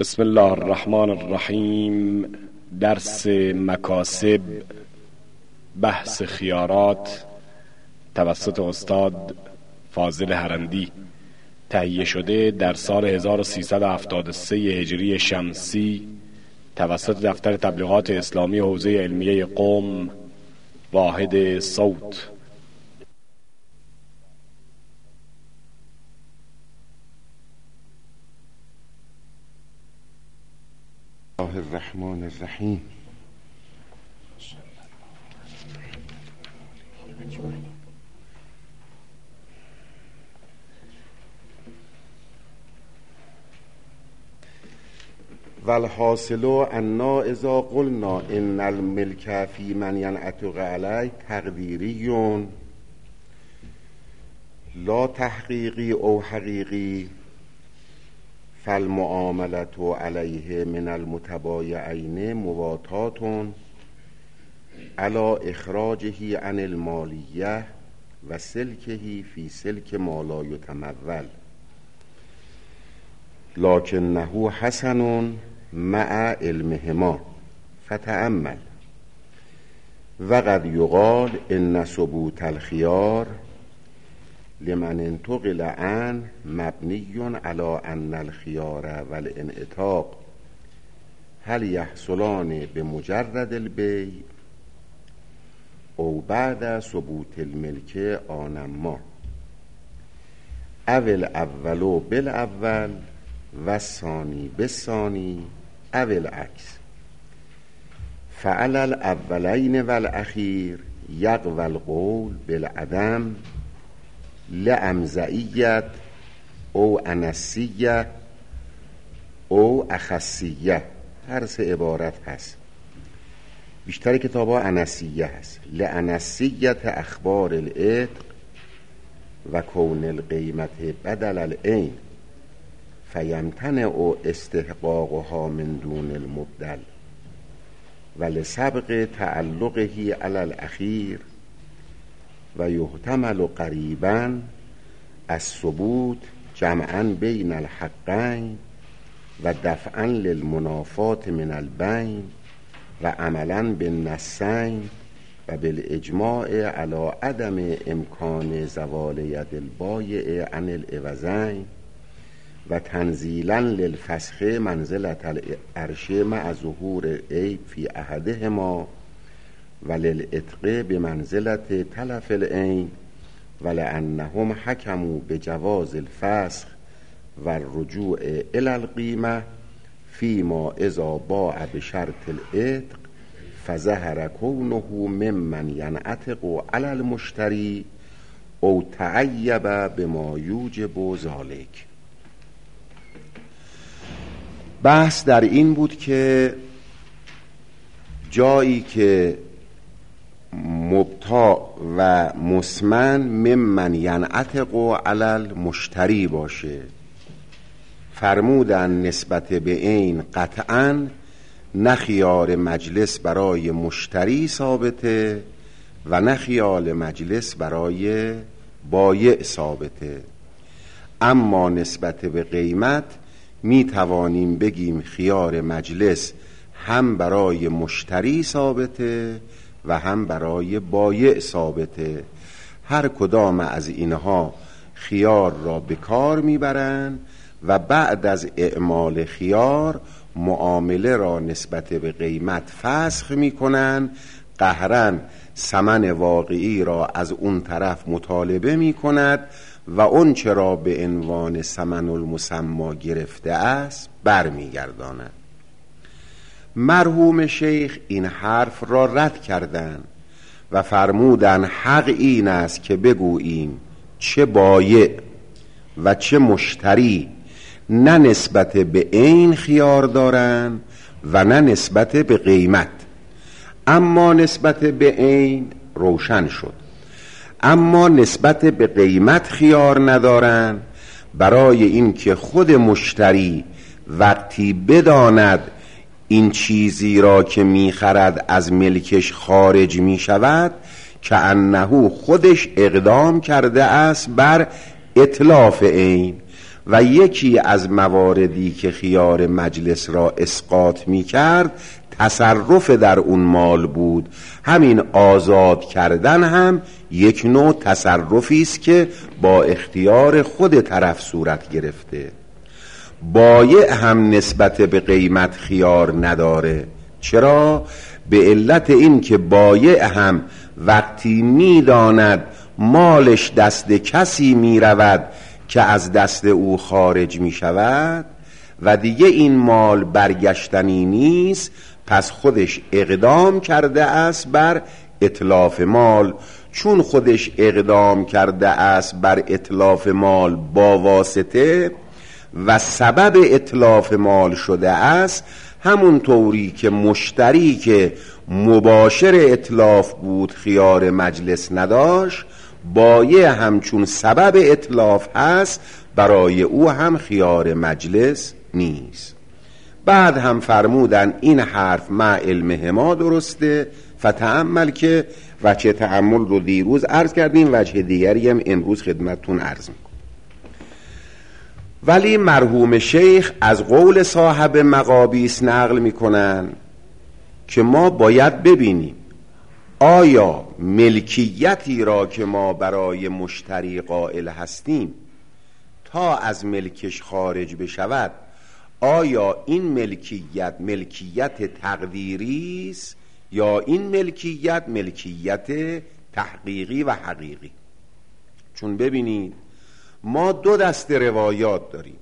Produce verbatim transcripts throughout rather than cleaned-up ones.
بسم الله الرحمن الرحیم. درس مکاسب، بحث خیارات توسط استاد فاضل هرندی، تهیه شده در سال هزار و سیصد و هفتاد و سه هجری شمسی توسط دفتر تبلیغات اسلامی حوزه علمیه قم، واحد صوت. الله الرحمن الرحیم. والحاصل انا اذا قلنا ان الملك فی من ینعتق علیه تقدیری لا تحقیقی او حقیقی، فالمعاملة علیه من المتبایعین مواتات علی اخراجه عن المالیه و سلکه فی سلک ما لا یتمول، لکنه حسن مع علمهما فتأمل. وقد یقال ان ثبوت الخیار لمن انتقل عن مبنی علی ان الخیار والانعتاق هل یحصلان بمجرد البیع او بعد ثبوت الملک آنما، او الاول بالاول و الثانی بالثانی او العکس، فعلی الاولین والاخیر یقوی القول بالعدم لامزعیت او انسیه او اخصیه. هر سه عبارت هست، بیشتر کتاب ها انسیه هست. لانسیت اخبار العتق و کون القیمت بدل العین فیمتنع استحقاقها من دون المبدل و لسبق تعلقه علی الاخیر و یحتمل قریبا الثبوت جمعا بین الحقین و دفعا للمنافات من البین و عملا بالنصین و بالاجماع علی عدم امکان زوال ید البایع عن العوضین و تنزیلا للفسخ منزلة العرش مع ظهور عیب فی احدهما و للعتق بمنزلة تلف العین و لانهم حکموا بجواز الفسخ و الرجوع الى القیمه فیما اذا باع بشرط العتق فظهر کونه ممن ینعتق علی المشتری او تعیب بما یوجب ذلک. بحث در این بود که جایی که مبتاع و مسمن ممن ینعتق علی المشتری باشه، فرمودن نسبت به این قطعاً نه خیار مجلس برای مشتری ثابته و نه خیار مجلس برای بایع ثابته، اما نسبت به قیمت می توانیم بگیم خیار مجلس هم برای مشتری ثابته و هم برای بایع ثابته. هر کدام از اینها خیار را به کار میبرند و بعد از اعمال خیار معامله را نسبت به قیمت فسخ میکنند، قهرن ثمن واقعی را از اون طرف مطالبه میکند و اون چرا به عنوان ثمن المسمی گرفته است برمیگرداند. مرحوم شیخ این حرف را رد کردند و فرمودند حق این است که بگوییم چه بایع و چه مشتری نه نسبت به عین خیار دارند و نه نسبت به قیمت، اما نسبت به عین روشن شد. اما نسبت به قیمت خیار ندارند، برای اینکه خود مشتری وقتی بداند این چیزی را که میخرد از ملکش خارج میشود که انه خودش اقدام کرده است بر اتلاف عین و یکی از مواردی که خیار مجلس را اسقاط می کرد تصرف در اون مال بود. همین آزاد کردن هم یک نوع تصرفی است که با اختیار خود طرف صورت گرفته. بایع هم نسبت به قیمت خیار نداره. چرا؟ به علت این که بایع هم وقتی میداند مالش دست کسی می رود که از دست او خارج می شود و دیگه این مال برگشتنی نیست، پس خودش اقدام کرده است بر اتلاف مال. چون خودش اقدام کرده است بر اتلاف مال با واسطه و سبب اتلاف مال شده است، همون طوری که مشتری که مباشر اتلاف بود خیار مجلس نداشت، بایع هم چون سبب اتلاف هست برای او هم خیار مجلس نیست. بعد هم فرمودن این حرف مع علمهما درسته، فتأمل، که وجه تأمل رو دیروز عرض کردیم، وجه دیگری هم امروز خدمتتون عرض میکنم. ولی مرحوم شیخ از قول صاحب مقابیس نقل میکنن که ما باید ببینیم آیا ملکیتی را که ما برای مشتری قائل هستیم تا از ملکش خارج بشود، آیا این ملکیت ملکیت تقدیری است یا این ملکیت ملکیت تحقیقی و حقیقی؟ چون ببینید ما دو دست روایات داریم.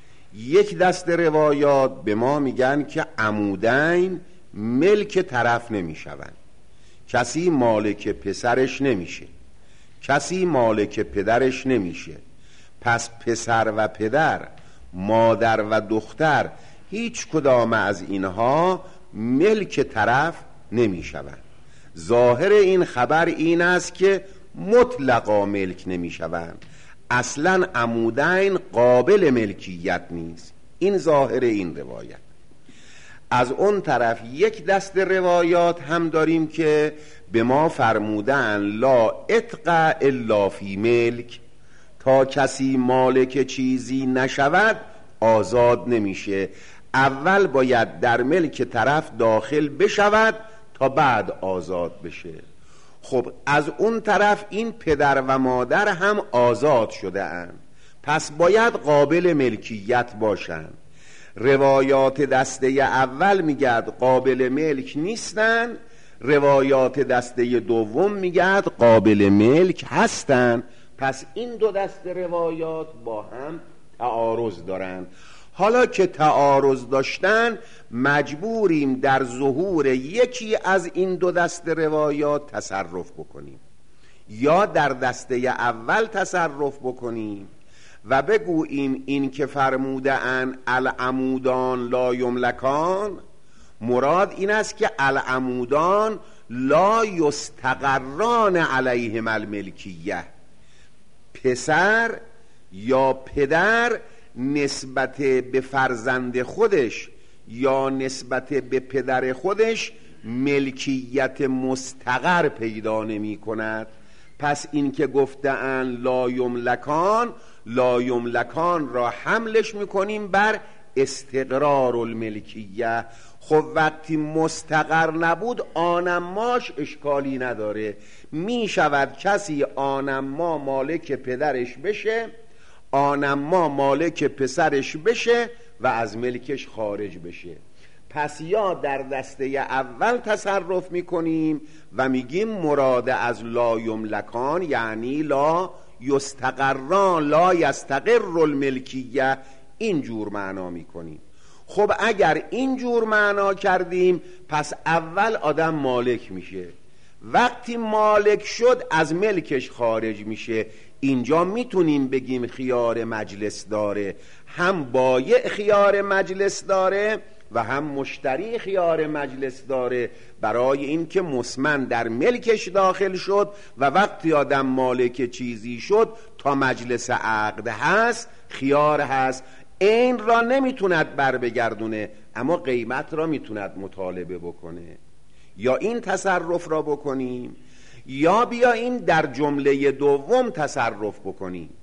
یک دست روایات به ما میگن که عمودین ملک طرف نمیشوند، کسی مالک پسرش نمیشه، کسی مالک پدرش نمیشه، پس پسر و پدر، مادر و دختر، هیچ کدام از اینها ملک طرف نمیشوند. ظاهر این خبر این است که مطلقا ملک نمیشوند، اصلا عمودین قابل ملکیت نیست. این ظاهر این روایت. از اون طرف یک دست روایات هم داریم که به ما فرمودن لا اتق الا فی ملک، تا کسی مالک چیزی نشود آزاد نمیشه، اول باید در ملک طرف داخل بشود تا بعد آزاد بشه. خب از اون طرف این پدر و مادر هم آزاد شده اند، پس باید قابل ملکیت باشند. روایات دسته اول میگد قابل ملک نیستن، روایات دسته دوم میگد قابل ملک هستن. پس این دو دسته روایات با هم تعارض دارن. حالا که تعارض داشتن مجبوریم در ظهور یکی از این دو دسته روایات تصرف بکنیم، یا در دسته اول تصرف بکنیم و بگوییم این که فرموده ان العمودان لا یملکان، مراد این است که العمودان لا یستقران علیهم الملکیه، پسر یا پدر نسبت به فرزند خودش یا نسبت به پدر خودش ملکیت مستقر پیدا نمی کند. پس این که گفتن لا یملکان، لا یملکان را حملش میکنیم بر استقرار الملکیه. خب وقتی مستقر نبود آنماش اشکالی نداره، می شود کسی آنما مالک پدرش بشه، آنما مالک پسرش بشه و از ملکش خارج بشه. پس یا در دسته اول تصرف میکنیم و میگیم مراد از لا یملکان یعنی لا یستقران، لا یستقر الملکیه، اینجور معنا میکنیم. خب اگر اینجور معنا کردیم پس اول آدم مالک میشه، وقتی مالک شد از ملکش خارج میشه. اینجا میتونیم بگیم خیار مجلس داره، هم بایع خیار مجلس داره و هم مشتری خیار مجلس داره، برای اینکه مسمن در ملکش داخل شد و وقتی آدم مالک چیزی شد تا مجلس عقد هست خیار هست. این را نمیتوند بر بگردونه اما قیمت را میتوند مطالبه بکنه. یا این تصرف را بکنیم یا بیاییم در جمله دوم تصرف بکنیم،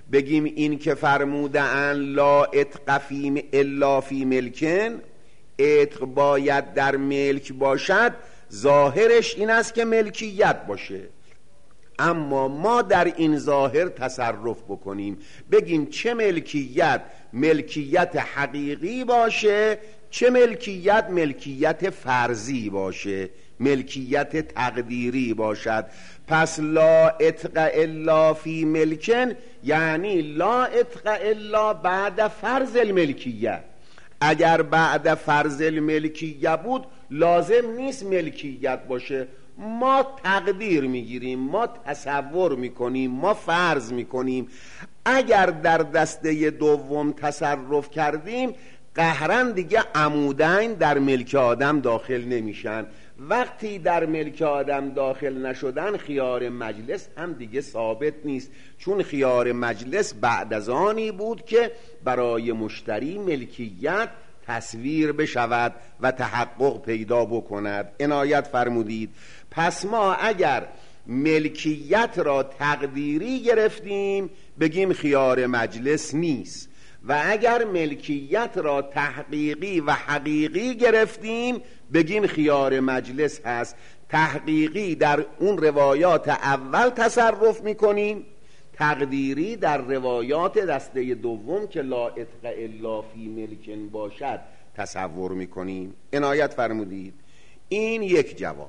بگیم این که فرمودن لا عتق فی الا فی ملکن، عتق باید در ملک باشد، ظاهرش این است که ملکیت باشه. اما ما در این ظاهر تصرف بکنیم، بگیم چه ملکیت ملکیت حقیقی باشه، چه ملکیت ملکیت فرضی باشه، ملکیت تقدیری باشد. پس لا عتق الا فی ملکن یعنی لا عتق الا بعد فرض الملکیت. اگر بعد فرض الملکیت بود لازم نیست ملکیت باشه، ما تقدیر میگیریم، ما تصور میکنیم، ما فرض میکنیم. اگر در دسته دوم تصرف کردیم قهرن دیگه عمودین در ملک آدم داخل نمیشن. وقتی در ملک آدم داخل نشدن خیار مجلس هم دیگه ثابت نیست، چون خیار مجلس بعد از آنی بود که برای مشتری ملکیت تصویر بشود و تحقق پیدا بکند. عنایت فرمودید. پس ما اگر ملکیت را تقدیری گرفتیم بگیم خیار مجلس نیست، و اگر ملکیت را تحقیقی و حقیقی گرفتیم بگیم خیار مجلس هست. تحقیقی در اون روایات اول تصرف میکنیم، تقدیری در روایات دسته دوم که لا عتق الا فی ملکن باشد تصور میکنیم. عنایت فرمودید. این یک جواب.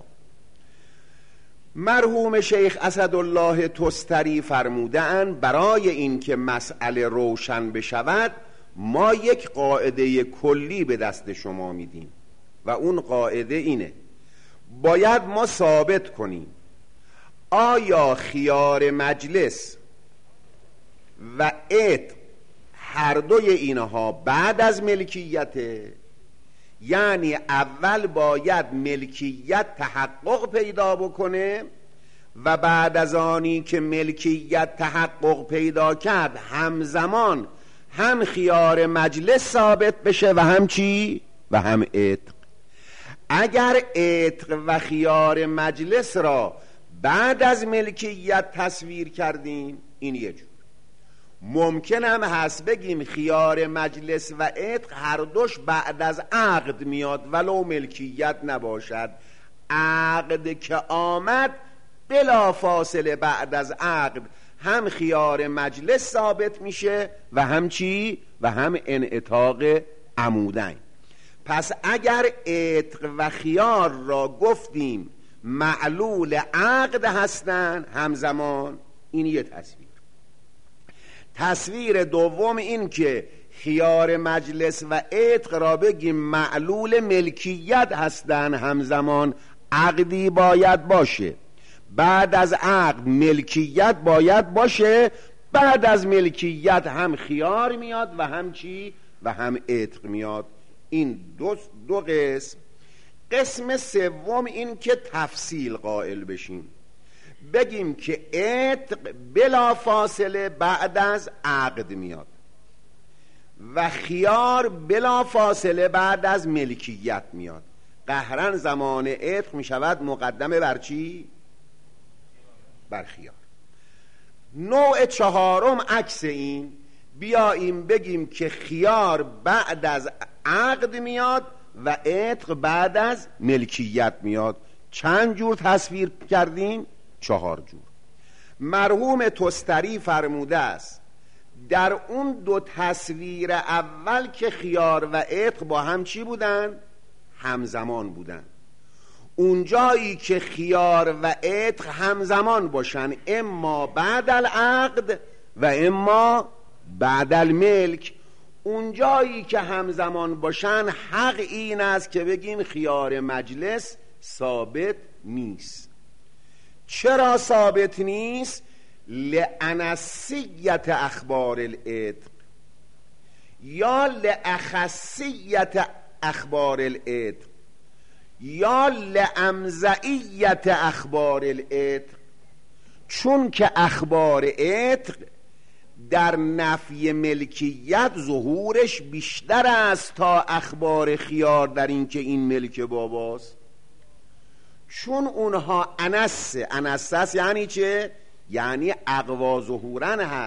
مرحوم شیخ اسدالله تستری فرمودند برای این که مسئله روشن بشود ما یک قاعده کلی به دست شما میدیم و اون قاعده اینه: باید ما ثابت کنیم آیا خیار مجلس و عتق هر دوی اینها بعد از ملکیته، یعنی اول باید ملکیت تحقق پیدا بکنه و بعد از آنی که ملکیت تحقق پیدا کرد همزمان هم خیار مجلس ثابت بشه و هم چی؟ و هم عتق. اگر عتق و خیار مجلس را بعد از ملکیت تصویر کردیم این یه جور. ممکن هم هست بگیم خیار مجلس و عتق هر دوش بعد از عقد میاد ولو ملکیت نباشد. عقد که آمد بلا فاصله بعد از عقد هم خیار مجلس ثابت میشه و هم چی؟ و هم انعتاق عمودین. پس اگر عتق و خیار را گفتیم معلول عقد هستن همزمان، این یه تصویر. تصویر دوم این که خیار مجلس و عتق را بگیم معلول ملکیت هستن همزمان، عقدی باید باشه، بعد از عقد ملکیت باید باشه، بعد از ملکیت هم خیار میاد و هم چی؟ و هم عتق میاد. این دو, دو قسم. قسم سوم این که تفصیل قائل بشیم، بگیم که عتق بلا فاصله بعد از عقد میاد و خیار بلا فاصله بعد از ملکیت میاد. قهرن زمان عتق میشود مقدمه بر چی؟ بر خیار. نوع چهارم عکس این، بیاییم بگیم که خیار بعد از عقد میاد و عتق بعد از ملکیت میاد. چند جور تصویر کردیم؟ چهار جور. مرحوم تستری فرموده است در اون دو تصویر اول که خیار و عتق با هم چی بودن؟ همزمان بودن. اونجایی که خیار و عتق همزمان باشن، اما بعد العقد و اما بعد الملک، اونجایی که همزمان باشن حق این است که بگیم خیار مجلس ثابت نیست. چرا ثابت نیست؟ لأنسیت اخبار العتق یا لأخصیت اخبار العتق یا لأمزعیت اخبار العتق. چون که اخبار عتق در نفی ملکیت ظهورش بیشتر است تا اخبار خیار در این که این ملک باباست. چون اونها انس انس است، یعنی چه؟ یعنی اقوا ظهورن هست،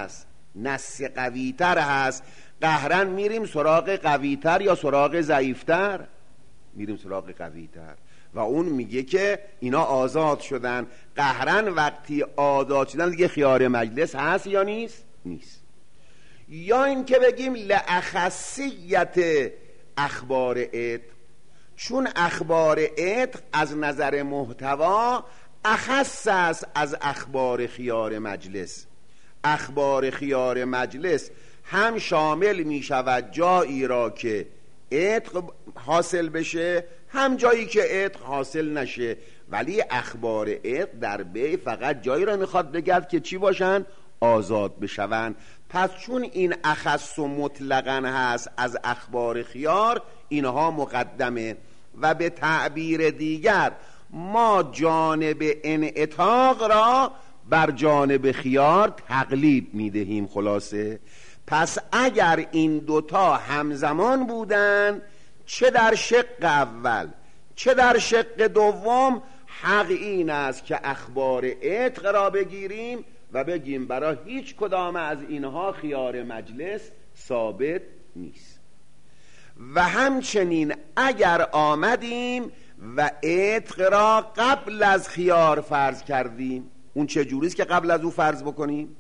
نص قویتر هست، قهرن میریم سراغ قویتر یا سراغ ضعیفتر؟ میریم سراغ قویتر. و اون میگه که اینا آزاد شدن. قهرن وقتی آزاد شدن دیگه خیار مجلس هست یا نیست؟ نیست. یا این که بگیم لأخصیت اخبار عتق، چون اخبار عتق از نظر محتوا اخص است از اخبار خیار مجلس. اخبار خیار مجلس هم شامل می شود جایی را که عتق حاصل بشه، هم جایی که عتق حاصل نشه. ولی اخبار عتق در بی فقط جایی را میخواد بگد که چی باشن؟ آزاد بشون. پس چون این اخص و مطلقاً هست از اخبار خیار، اینها مقدمه. و به تعبیر دیگر ما جانب انعطاق را بر جانب خیار تقلیب میدهیم. خلاصه پس اگر این دوتا همزمان بودن، چه در شق اول چه در شق دوم، حق این است که اخبار عتق را بگیریم و بگیم برای هیچ کدام از اینها خیار مجلس ثابت نیست. و همچنین اگر آمدیم و عتق را قبل از خیار فرض کردیم، اون چه جوریست که قبل از او فرض بکنیم؟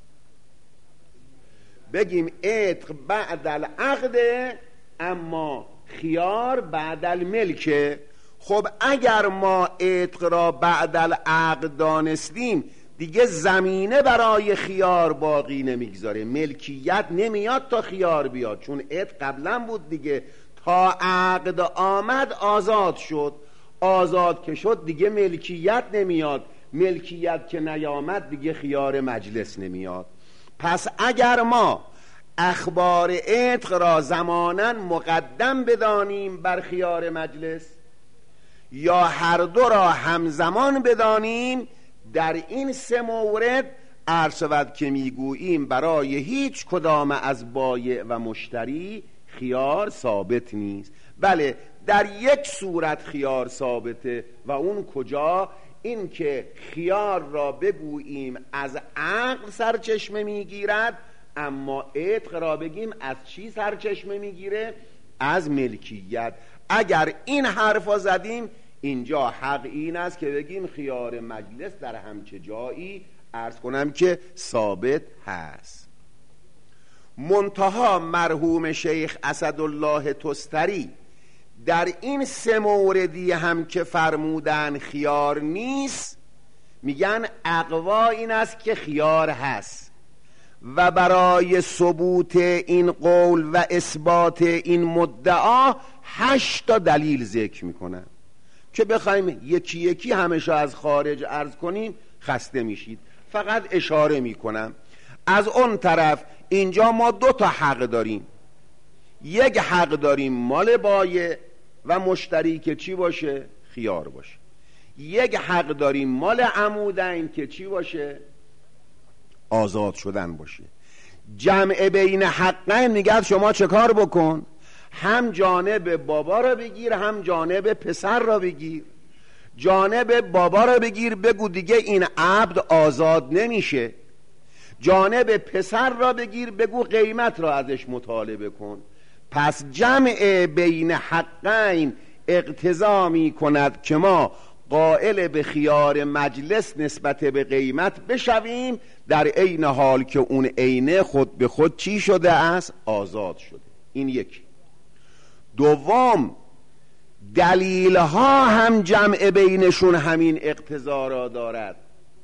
بگیم عتق بعد العقد اما خیار بعد الملک. خب اگر ما عتق را بعد العقد دانستیم، دیگه زمینه برای خیار باقی نمیگذاره، ملکیت نمیاد تا خیار بیاد، چون عتق قبلا بود دیگه. تا عقد آمد آزاد شد، آزاد که شد دیگه ملکیت نمیاد، ملکیت که نیامد دیگه خیار مجلس نمیاد. پس اگر ما اخبار عتق را زمانا مقدم بدانیم بر خیار مجلس، یا هر دو را همزمان بدانیم، در این سه مورد عرض شود که میگوییم برای هیچ کدام از بایع و مشتری خیار ثابت نیست. بله در یک صورت خیار ثابته، و اون کجا؟ این که خیار را بگوییم از عقل سرچشمه میگیرد، اما عتق را بگیم از چی سرچشمه میگیره؟ از ملکیت. اگر این حرفا زدیم، اینجا حق این است که بگیم خیار مجلس در همچه جایی عرض کنم که ثابت هست. منتها مرحوم شیخ اسدالله تستری در این سه موردی هم که فرمودن خیار نیست، میگن اقوا این است که خیار هست. و برای ثبوت این قول و اثبات این مدعا هشت تا دلیل ذکر میکنن که بخوایم یکی یکی همشو از خارج عرض کنیم خسته میشید، فقط اشاره میکنم. از اون طرف اینجا ما دو تا حق داریم، یک حق داریم مال بایع و مشتری که چی باشه؟ خیار باشه. یک حق داریم مال عمودین که چی باشه؟ آزاد شدن باشه. جمع بین حقین میگه شما چه کار بکن؟ هم جانب بابا را بگیر، هم جانب پسر را بگیر. جانب بابا را بگیر، بگو دیگه این عبد آزاد نمیشه. جانب پسر را بگیر، بگو قیمت را ازش مطالبه کن. پس جمع بین حقین اقتضا می کند که ما قائل به خیار مجلس نسبت به قیمت بشویم، در عین حال که اون عینه خود به خود چی شده است؟ آزاد شده. این یکی. دوم، دلیل ها هم جمع بینشون همین اقتضا را دارد.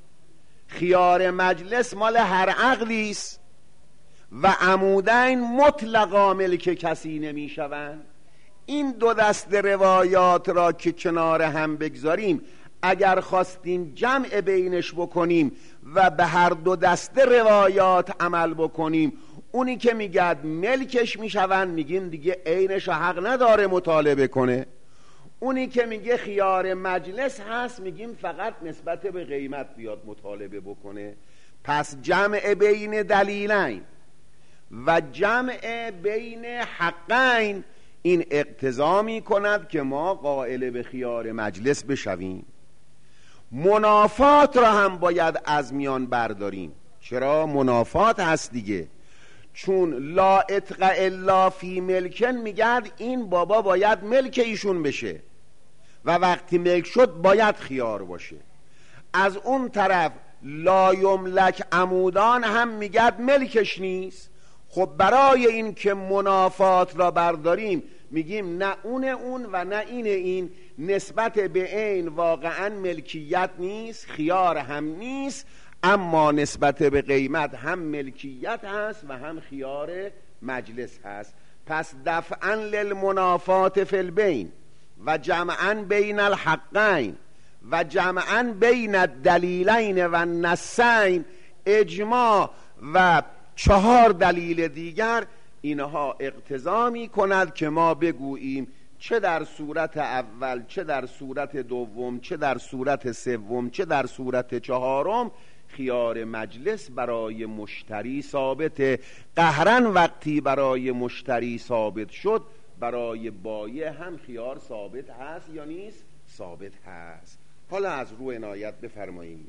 خیار مجلس مال هر عقلی است و عمودین مطلقا ملک کسی نمی شوند. این دو دست روایات را که کنار هم بگذاریم، اگر خواستیم جمع بینش بکنیم و به هر دو دست روایات عمل بکنیم، اونی که میگد ملکش میشون میگیم دیگه عینش حق نداره مطالبه کنه. اونی که میگه خیار مجلس هست میگیم فقط نسبت به قیمت بیاد مطالبه بکنه. پس جمع بین دلیلین و جمع بین حقین این اقتضا می کند که ما قائل به خیار مجلس بشویم. منافات را هم باید از میان برداریم. چرا؟ منافات هست دیگه. چون لا اتق الا فی ملکن میگرد این بابا باید ملک ایشون بشه و وقتی ملک شد باید خیار باشه. از اون طرف لا یملک عمودان هم میگرد ملکش نیست. خب برای این که منافات را برداریم میگیم نه اون اون و نه این این، نسبت به این واقعا ملکیت نیست، خیار هم نیست، اما نسبت به قیمت هم ملکیت هست و هم خیار مجلس هست. پس دفعا للمنافات فی البین و جمعا بین الحقین و جمعا بین الدلیلین و النصین، اجماع و چهار دلیل دیگر، اینها اقتضا می کند که ما بگوییم چه در صورت اول، چه در صورت دوم، چه در صورت سوم، چه در صورت چهارم، خیار مجلس برای مشتری ثابته. قهرن وقتی برای مشتری ثابت شد، برای بایع هم خیار ثابت هست یا نیست؟ ثابت هست. حالا از رو عنایت بفرمایید.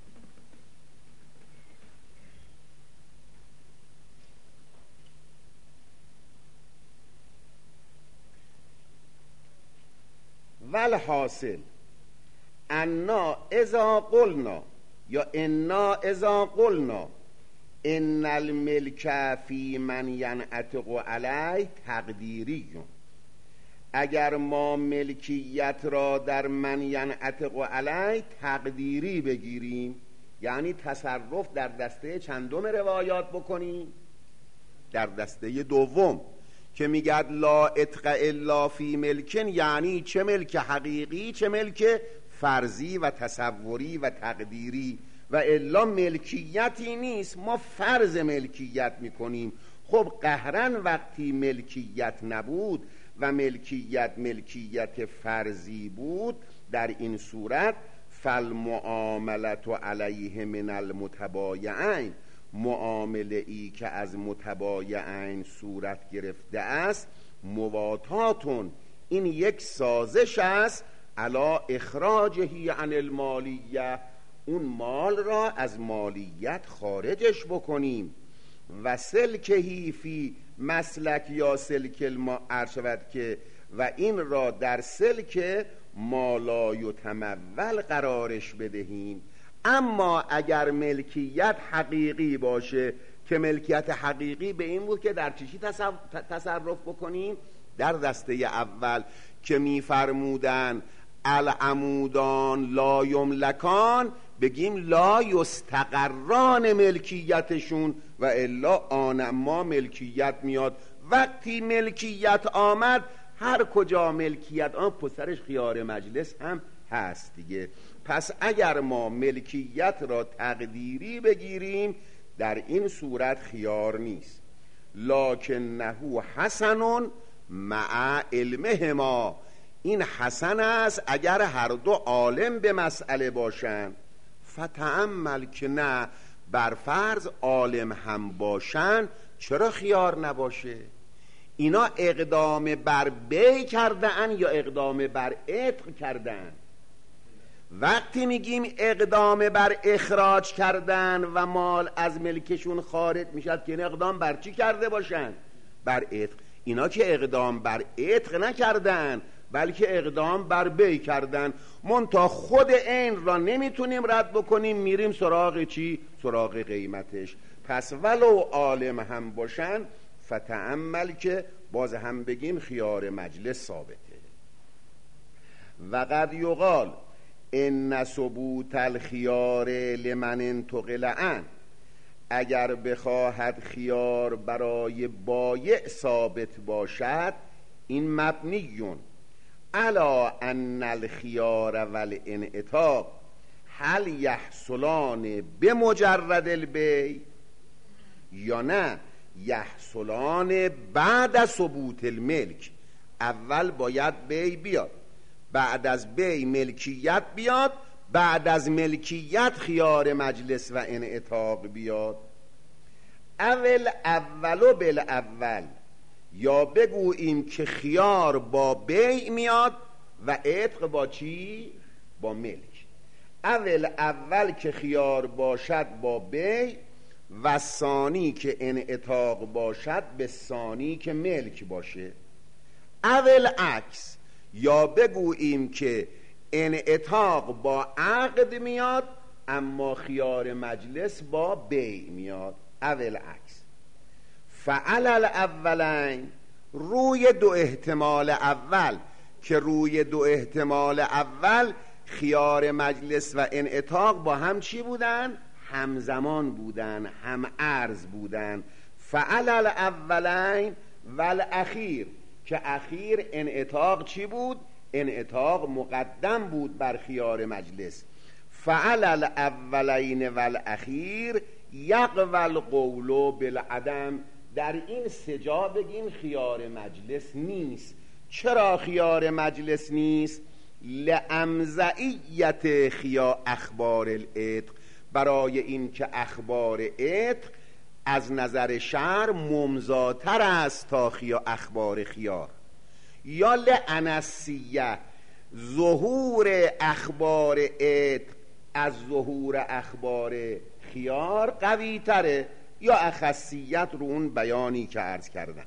والحاصل انا اذا قلنا یا انا اذا قلنا ان الملک فی من ینعتق علیه تقدیری، اگر ما ملکیت را در من ینعتق علیه تقدیری بگیریم، یعنی تصرف در دسته چندم روایات بکنیم؟ در دسته دوم که میگد لا اتق الا فی ملکن، یعنی چه ملک حقیقی چه ملک فرضی و تصوری و تقدیری، و الا ملکیتی نیست، ما فرض ملکیت میکنیم. خب قهرن وقتی ملکیت نبود و ملکیت ملکیت فرضی بود، در این صورت فالمعاملت علیه من المتبایعین، معامله ای که از متبایعین صورت گرفته است، مواتاتون، این یک سازش است، علی اخراجه عن المالیه، اون مال را از مالیت خارجش بکنیم. و سلکهی فی مسلک یا سلک الما ارشود که، و این را در سلک مالا یتمول قرارش بدهیم. اما اگر ملکیت حقیقی باشه، که ملکیت حقیقی به این بود که در چیشی تصرف بکنیم؟ در دسته اول که میفرمودن العمودان لا یملکان، بگیم لا یستقران ملکیتشون، و الا آن ما ملکیت میاد. وقتی ملکیت آمد، هر کجا ملکیت آن پسرش خیار مجلس هم هست دیگه. پس اگر ما ملکیت را تقدیری بگیریم، در این صورت خیار نیست. لکنه حسن مع علمهما، این حسن است اگر هر دو عالم به مسئله باشند. فتأمل که نه، بر فرض عالم هم باشن، چرا خیار نباشه؟ اینا اقدام بر بیع کردن یا اقدام بر عتق کردن؟ وقتی میگیم اقدام بر اخراج کردن و مال از ملکشون خارج میشد، که این اقدام بر چی کرده باشن؟ بر عتق. اینا که اقدام بر عتق نکردن، بلکه اقدام بر بیع کردن. منتها خود این را نمیتونیم رد بکنیم، میریم سراغ چی؟ سراغ قیمتش. پس ولو عالم هم باشن، فتأمل که باز هم بگیم خیار مجلس ثابته. و قد یقال ان ثبوت الخیار لمن انتقل عن، اگر بخواهد خیار برای بایع ثابت باشد، این مبنیون علی ان الخیار والانعتاق هل یحصلان بمجرد البیع یا نه یحصلان بعد ثبوت الملک. اول باید بیع بیاد، بعد از بیع ملکیت بیاد، بعد از ملکیت خیار مجلس و انعتاق بیاد. اول اولو بالاول، یا بگوییم که خیار با بیع میاد و عتق با چی؟ با ملک. اول اول که خیار باشد با بیع، و ثانی که انعطاق باشد به ثانی که ملک باشه. اول عکس، یا بگوییم که انعطاق با عقد میاد اما خیار مجلس با بیع میاد. اول عکس. فعل الاولین، روی دو احتمال اول که روی دو احتمال اول خیار مجلس و انعطاق با هم چی بودن؟ همزمان بودن، هم عرض بودن. فعل الاولین و الاخیر، که اخیر انعطاق چی بود؟ انعطاق مقدم بود بر خیار مجلس. فعل الاولین و الاخیر یقوی القول بالعدم. در این سجا بگیم خیار مجلس نیست. چرا خیار مجلس نیست؟ لامضیت خیا اخبار العتق، برای این که اخبار عتق از نظر شرع ممضاتر است تا خیا اخبار خیار. یا لانسیه، ظهور اخبار عتق از ظهور اخبار خیار قوی تره، یا اخصیت رو اون بیانی که عرض کردم.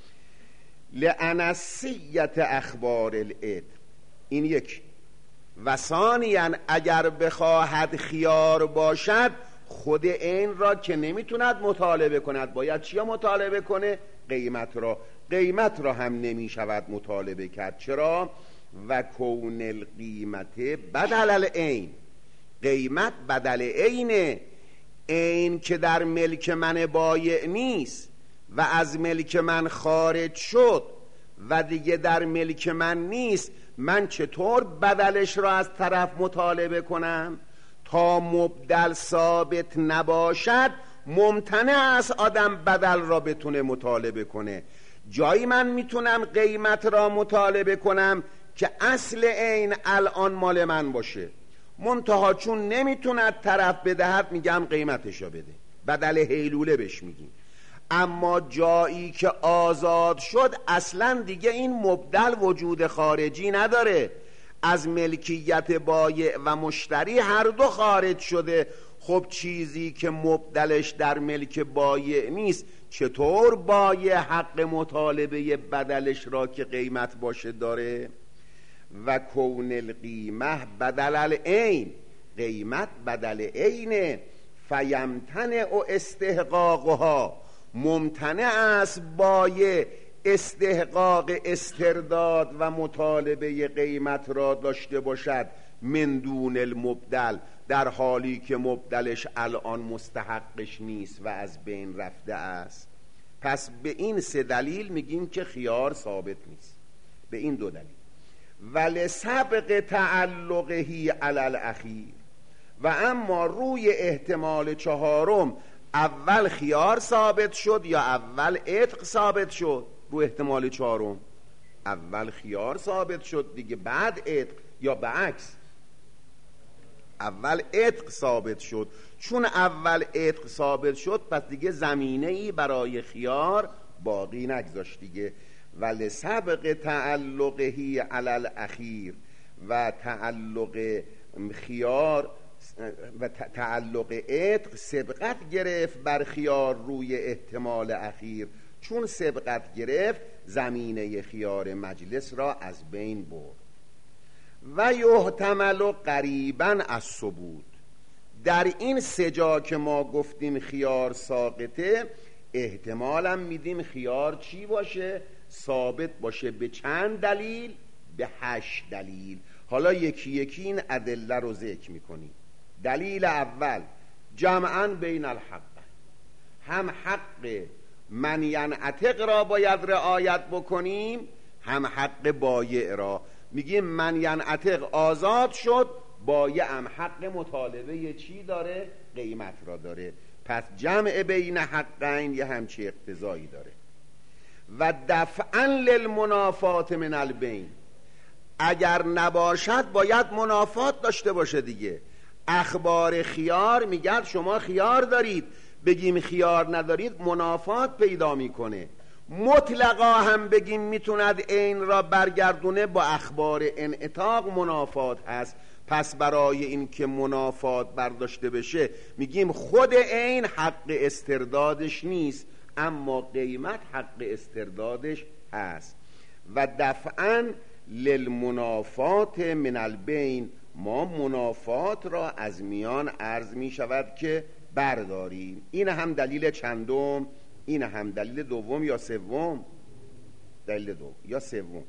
لانسیت اخبار العتق، این یک. و ثانیاً اگر بخواهد خیار باشد خود این را که نمیتوند مطالبه کند، باید چیا مطالبه کنه؟ قیمت را. قیمت را هم نمیشود مطالبه کرد. چرا؟ و کون القیمت بدل العین، قیمت بدل عینه. این که در ملک من بایع نیست و از ملک من خارج شد و دیگه در ملک من نیست، من چطور بدلش را از طرف مطالبه کنم؟ تا مبدل ثابت نباشد ممتنع است آدم بدل را بتونه مطالبه کنه. جایی من میتونم قیمت را مطالبه کنم که اصل این الان مال من باشه، منتها چون نمیتوند طرف بدهد میگم قیمتشو بده، بدل هیلوله بهش میگیم. اما جایی که آزاد شد اصلا دیگه این مبدل وجود خارجی نداره، از ملکیت بایع و مشتری هر دو خارج شده. خب چیزی که مبدلش در ملک بایع نیست چطور بایع حق مطالبه بدلش را که قیمت باشه داره؟ و کون القیمه بدل العین، قیمت بدل عینه. فیمتنع استحقاقها، ممتنع است بایع استحقاق استرداد و مطالبه قیمت را داشته باشد من دون المبدل، در حالی که مبدلش الان مستحقش نیست و از بین رفته است. پس به این سه دلیل میگیم که خیار ثابت نیست، به این دو دلیل. ولسبق تعلقه علی الاخیر، و اما روی احتمال چهارم اول خیار ثابت شد یا اول عتق ثابت شد؟ رو احتمال چهارم اول خیار ثابت شد دیگه، بعد عتق، یا بعکس اول عتق ثابت شد. چون اول عتق ثابت شد پس دیگه زمینه ای برای خیار باقی نگذاشت دیگه. ولی سبق تعلقه علی الاخیر، و تعلق خیار و تعلق عتق سبقت گرفت بر خیار روی احتمال اخیر. چون سبقت گرفت زمینه خیار مجلس را از بین برد. و یحتمل قریبا از ثبوت، در این سجا که ما گفتیم خیار ساقطه، احتمالا میدیم خیار چی باشه؟ ثابت باشه. به چند دلیل؟ به هشت دلیل. حالا یکی یکی این ادله رو ذکر میکنیم. دلیل اول، جمعاً بین الحق، هم حق من ینعتق را باید رعایت بکنیم، هم حق بایع را. میگیم من ینعتق آزاد شد، بایع هم حق مطالبه چی داره؟ قیمت را داره. پس جمع بین حقین یه همچی اقتضایی داره. و دفعا للمنافات من البین، اگر نباشد باید منافات داشته باشه دیگه. اخبار خیار میگن شما خیار دارید، بگیم خیار ندارید منافات پیدا میکنه. مطلقا هم بگیم میتوند این را برگردونه، با اخبار انعتاق منافات هست. پس برای این که منافات برداشته بشه میگیم خود عین حق استردادش نیست، اما قیمت حق استردادش هست. و دفعاً للمنافات من البین، ما منافات را از میان عرض می شود که برداریم. این هم دلیل چندم؟ این هم دلیل دوم یا سوم؟ دلیل دوم یا سوم.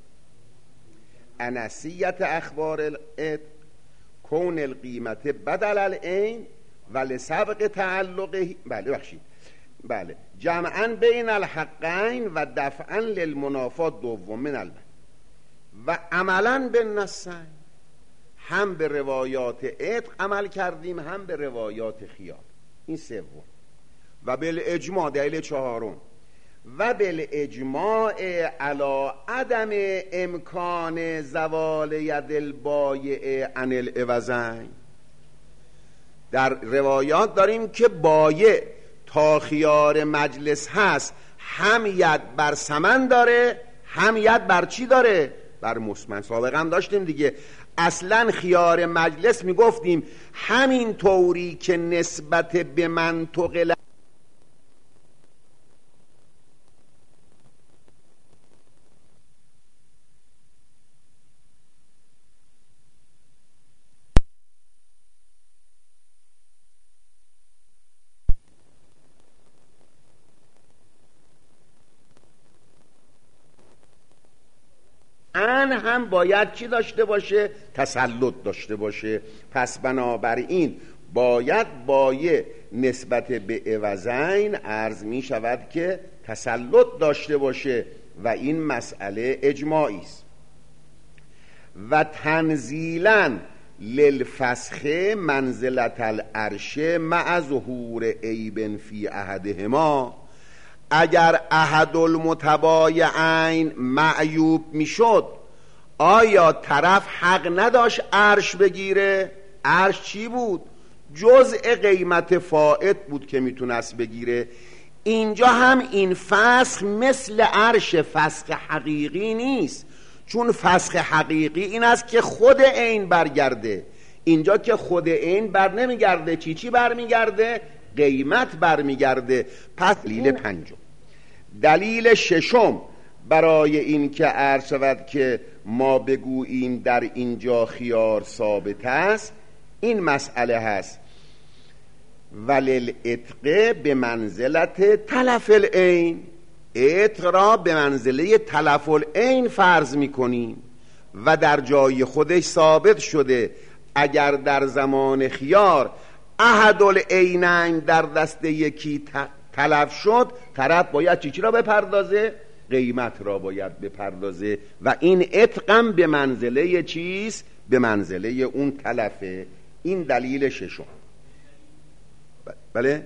انسیت اخبار العتق کون القیمت بدل العین و لسبق تعلقه، بله بخشید، بله، جمعاً بین الحقین و دفعاً للمنافات دوم من البین و عملاً بالنصین، هم به روایات عتق عمل کردیم هم به روایات خیار. این سوم. و بالاجماع دلیل چهارم، و بالاجماع علی عدم امکان زوال ید البایع عن العوضین. در روایات داریم که بایع تا خیار مجلس هست هم ید بر ثمن داره هم ید بر چی داره؟ بر مسمن. سابقا هم داشتیم دیگه. اصلا خیار مجلس میگفتیم همین طوری که نسبت به منطق ان هم باید چی داشته باشه؟ تسلط داشته باشه. پس بنابراین باید بایع نسبت به عوضین عرض می شود که تسلط داشته باشه و این مسئله اجماعی است. و تنزیلا للفسخ منزلت العرش مع ظهور عیب فی احدهما، اگر احد المتبایعین معیوب میشد آیا طرف حق نداشت عرش بگیره؟ عرش چی بود؟ جزء قیمت فائت بود که میتونست بگیره. اینجا هم این فسخ مثل عرش فسخ حقیقی نیست، چون فسخ حقیقی این است که خود عین برگرده. اینجا که خود عین بر نمیگرده، چی چی برمیگرده؟ قیمت برمیگرده. پس دلیل پنجم. دلیل ششم برای این که عرض شود که ما بگوییم در اینجا خیار ثابت است، این مسئله هست وللعتق به منزلت تلف العین، عتق را به منزله تلف العین فرض میکنیم و در جای خودش ثابت شده اگر در زمان خیار احد العینین در دست یکی تلف شد، طرف باید چی چی را بپردازه؟ قیمت را باید بپردازه و این عتقم به منزله چیست؟ به منزله اون تلفه. این دلیل ششم. بله؟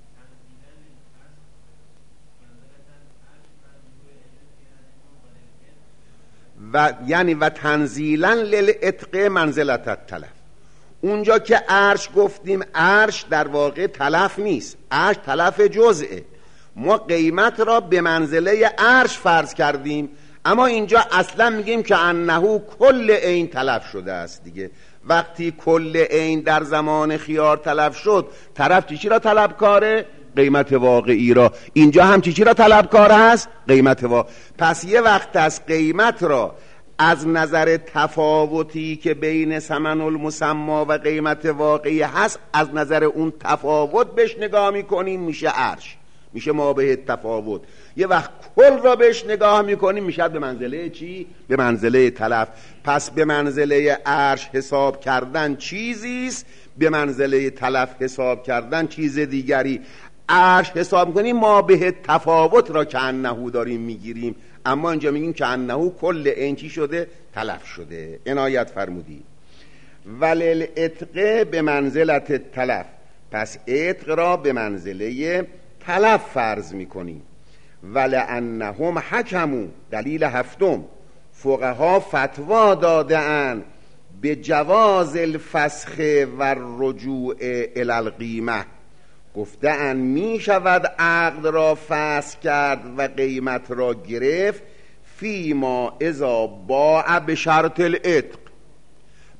و یعنی و تنزیلا للعتق منزلت التلف. اونجا که عرش گفتیم عرش در واقع تلف نیست، عرش تلف جزئه. ما قیمت را به منزله عرش فرض کردیم، اما اینجا اصلا میگیم که انه کل عین تلف شده است دیگه. وقتی کل عین در زمان خیار تلف شد، طرف چی چی را طلبکاره؟ قیمت واقعی را. اینجا هم چی چی را طلبکار هست؟ قیمت واقعی. پس یه وقت از قیمت را از نظر تفاوتی که بین ثمن المسما و قیمت واقعی هست، از نظر اون تفاوت بهش نگاه میکنیم میشه عرش، میشه ما به تفاوت. یه وقت کل را بهش نگاه میکنیم میشه به منزله چی؟ به منزله تلف. پس به منزله عرش حساب کردن چیزیست، به منزله تلف حساب کردن چیز دیگری. عرش حساب میکنیم ما به تفاوت را که انهو داریم میگیریم، اما اینجا میگیم که انهو کل این چی شده؟ تلف شده. عنایت فرمودید. وللعتق به منزلت تلف، پس عتق را به منزله تلف فرض میکنیم. ولانهم حکموا، دلیل هفتم، فقها فتوا داده‌اند به جواز الفسخ و رجوع الی القیمه. گفته‌اند می شود عقد را فسخ کرد و قیمت را گرفت فیما اذا باع به شرط العتق،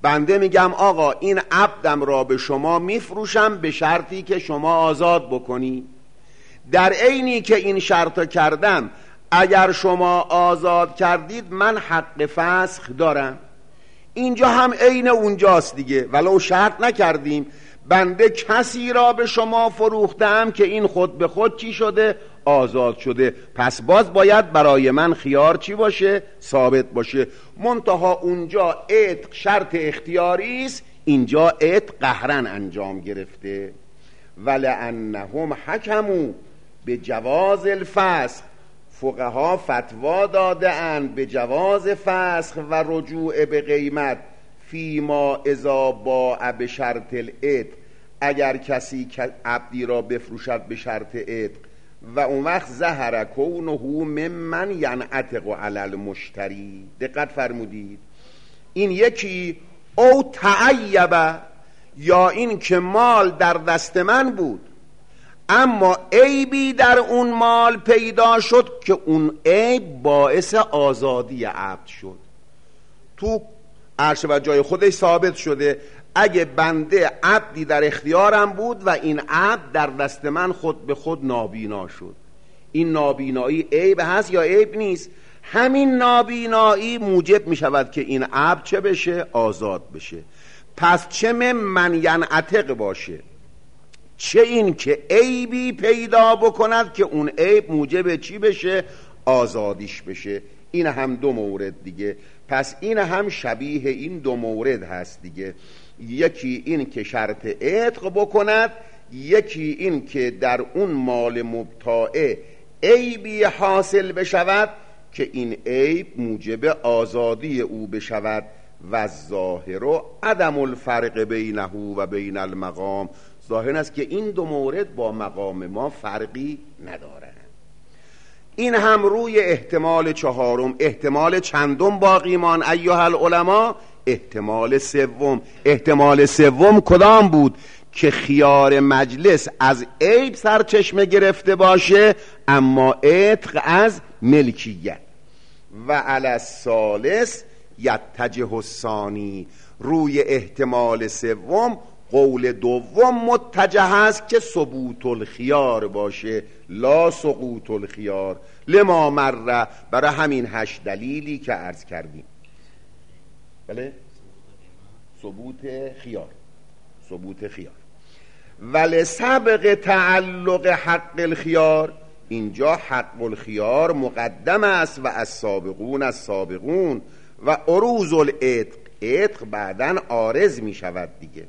بنده میگم آقا این عبدم را به شما میفروشم به شرطی که شما آزاد بکنی. در عینی که این شرط کردم اگر شما آزاد کردید من حق فسخ دارم. اینجا هم عین اونجاست دیگه، ولو شرط نکردیم. بنده کسی را به شما فروختم که این خود به خود چی شده؟ آزاد شده. پس باز باید برای من خیار چی باشه؟ ثابت باشه. منتها اونجا عتق شرط اختیاری است، اینجا عتق قهرن انجام گرفته. ولعنهم حکموا به جواز الفسخ، فقها فتوا داده اند به جواز فسخ و رجوع به قیمت فیما اذا باع به شرط العتق، اگر کسی عبدی را بفروشد به شرط عتق و اون وقت ظهر کونه ممن ینعتق علی المشتری. دقت فرمودید، این یکی او تعیب، یا این که مال در دست من بود اما عیبی در اون مال پیدا شد که اون عیب باعث آزادی عبد شد، تو عرشه و جای خودش ثابت شده. اگه بنده عبدی در اختیارم بود و این عبد در دست من خود به خود نابینا شد، این نابینایی عیب هست یا عیب نیست؟ همین نابینایی موجب می شود که این عبد چه بشه؟ آزاد بشه. پس چه من ینعتق باشه، چه این که عیبی پیدا بکند که اون عیب موجب چی بشه؟ آزادیش بشه. این هم دو مورد دیگه. پس این هم شبیه این دو مورد هست دیگه. یکی این که شرط عتق بکند، یکی این که در اون مال مبتاعه عیبی حاصل بشود که این عیب موجب آزادی او بشود. و ظاهر و عدم الفرق بینه و بین المقام، ظاهر است که این دو مورد با مقام ما فرقی ندارند. این هم روی احتمال چهارم. احتمال چندم باقی مان ایها العلماء؟ احتمال سوم. احتمال سوم کدام بود؟ که خیار مجلس از عیب سرچشمه گرفته باشه اما عتق از ملکیت. و علی الثالث یتجه الثانی، روی احتمال سوم قول دوم متجه است که ثبوت الخیار باشه لا سقوط الخیار، لما مره، برای همین هشت دلیلی که عرض کردیم. بله، ثبوت خیار، ثبوت خیار. ولی سبق تعلق حق الخیار، اینجا حق الخیار مقدم است و از سابقون از سابقون و عروض العتق، عتق بعدن عارض می شود دیگه.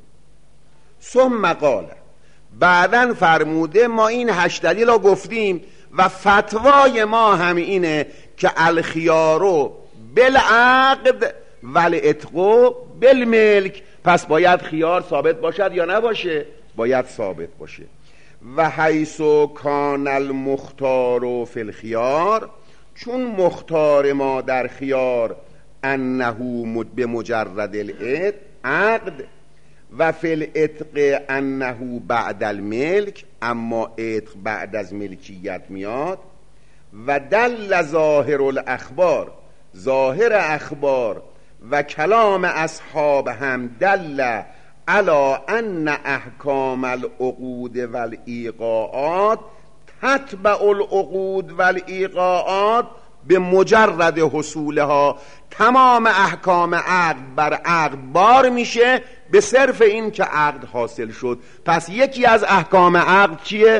ثم قال، بعدن فرموده ما این هشت دلیل را گفتیم و فتوای ما هم اینه که الخیارو بالعقد والعتقو بالملک. پس باید خیار ثابت باشد یا نباشه؟ باید ثابت باشه. و حیث کان المختار فی الخیار، چون مختار ما در خیار انه به مجرد العقد و فی العتق انه بعد الملک، اما عتق بعد از ملکیت میاد. و دل ظاهر الاخبار، ظاهر اخبار و کلام اصحاب هم دل علی ان احکام العقود والایقاعات تتبع العقود والایقاعات به مجرد حصولها. تمام احکام عقد بر عقد بار میشه به صرف این که عقد حاصل شد. پس یکی از احکام عقد چیه؟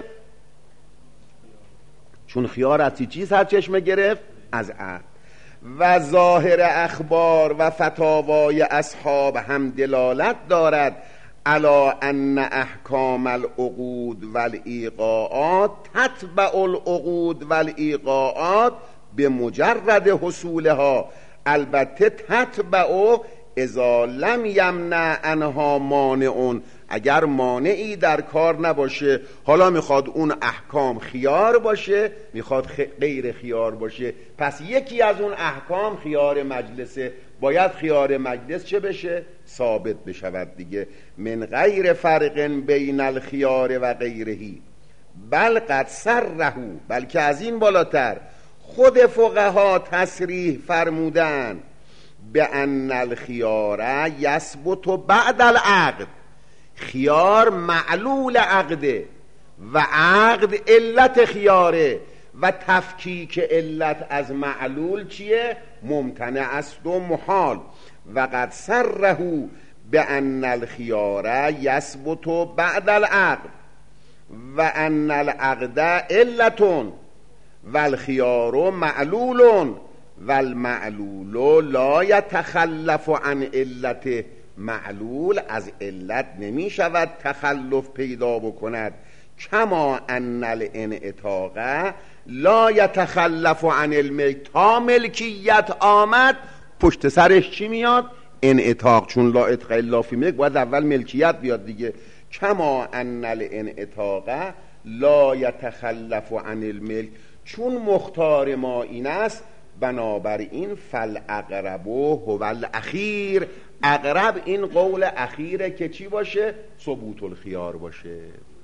چون خیار از چی سرچشمه گرفت؟ از عقد. و ظاهر اخبار و فتاوای اصحاب هم دلالت دارد علی ان احکام العقود والایقاعات تتبع العقود والایقاعات به مجرد حصولها. البته تتبع اذا لم یمنع عنها مانع، اگر مانعی در کار نباشه. حالا میخواد اون احکام خیار باشه، میخواد غیر خیار باشه. پس یکی از اون احکام خیار مجلسه، باید خیار مجلس چه بشه؟ ثابت بشود دیگه. من غیر فرق بین الخیار و غیرهی بل قد صرحوا، بلکه از این بالاتر خود فقها تصریح فرمودن به ان الخیار یثبت بعد العقد، خیار معلول عقده و عقد علت خیاره و تفکیک علت از معلول چیه؟ ممتنع است و محال. و قد صرحوا بان الخیار یثبت بعد العقد و ان العقد علت و الخیار معلول و المعلول لا یتخلف عن علت، معلول از علت نمی شود تخلف پیدا بکند. کما ان الانعتاق لا یتخلف عن الملک، تا ملکیت آمد پشت سرش چی میاد؟ انعتاق، چون لا اتق الا فی ملک باید اول ملکیت بیاد دیگه. کما ان الانعتاق لا یتخلف عن الملک، چون مختار ما این است بنابراین فالاقرب هو الاخیر، اقرب این قول اخیره که چی باشه؟ ثبوت الخیار باشه.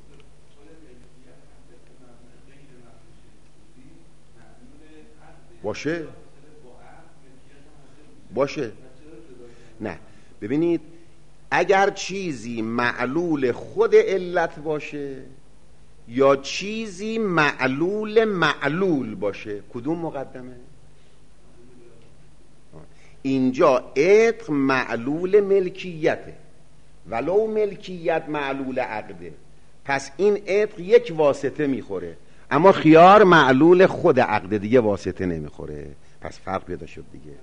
باشه باشه نه ببینید، اگر چیزی معلول خود علت باشه یا چیزی معلول معلول باشه، کدوم مقدمه؟ اینجا عتق معلول ملکیته ولو ملکیت معلول عقده، پس این عتق یک واسطه میخوره، اما خیار معلول خود عقده دیگه واسطه نمیخوره، پس فرق پیدا شد دیگه.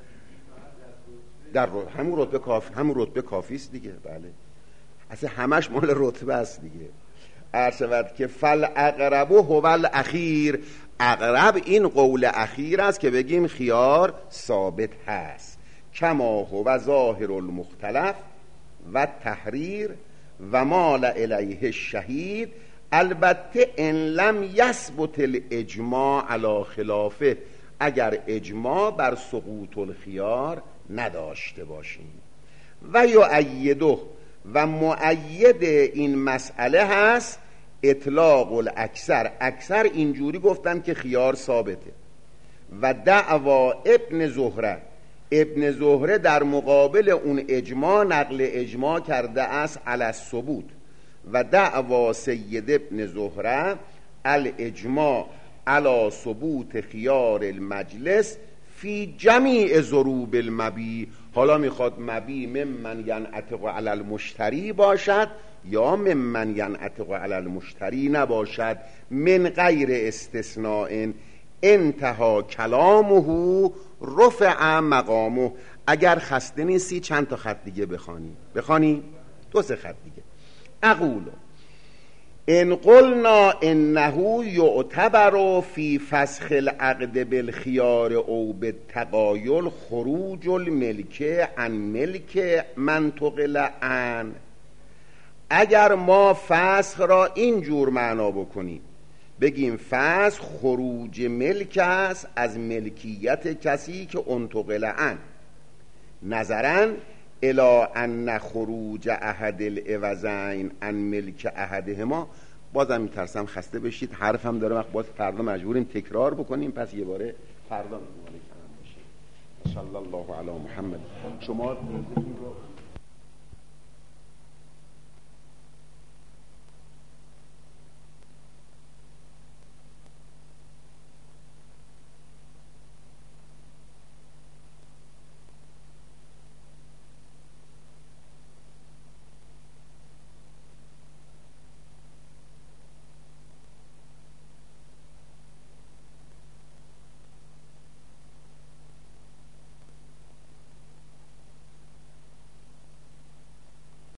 در همون رتبه کافی، همون رتبه کافی است دیگه. بله اصلا همش مال رتبه است دیگه. عرض که فل اقرب هو الاخیر، اقرب این قول اخیر است که بگیم خیار ثابت هست. کما هو ظاهر المختلف و تحریر و مال الیه الشهید، البته ان لم یثبت الاجماع علی خلافه، اگر اجماع بر سقوط الخیار نداشته باشیم. و یؤیده، و مؤید این مسئله هست اطلاق الاکثر، اکثر اینجوری گفتن که خیار ثابته. و دعوا ابن زهره، ابن زهره در مقابل اون اجماع نقل اجماع کرده است علی الثبوت. و دعوا سید ابن زهره الاجماع علی ثبوت خیار المجلس فی جمیع ضروب المبی، حالا میخواد مبی ممن ینعتق علی المشتری باشد یا ممن ینعتق علی المشتری نباشد، من غیر استثناء انتها کلامه رفع مقامه. اگر خسته نیستی چند تا خط دیگه بخوانی بخوانی دو سه خط دیگه. اقول ان قلنا انه یعتبر فی فسخ العقد بالخیار او بالتقایل خروج الملک عن ملک من تقل عن، اگر ما فسخ را اینجور معنا بکنیم بگیم فسخ خروج ملک است از ملکیت کسی که انتقل عن، نظرا الی ان خروج احد العوضین عن ملک احدهما. بازم میترسم خسته بشید، حرفم داره وقت باز فردا مجبوریم تکرار بکنیم، پس یه باره فردا میمونه کلام باشیم. صلی الله علی محمد. شما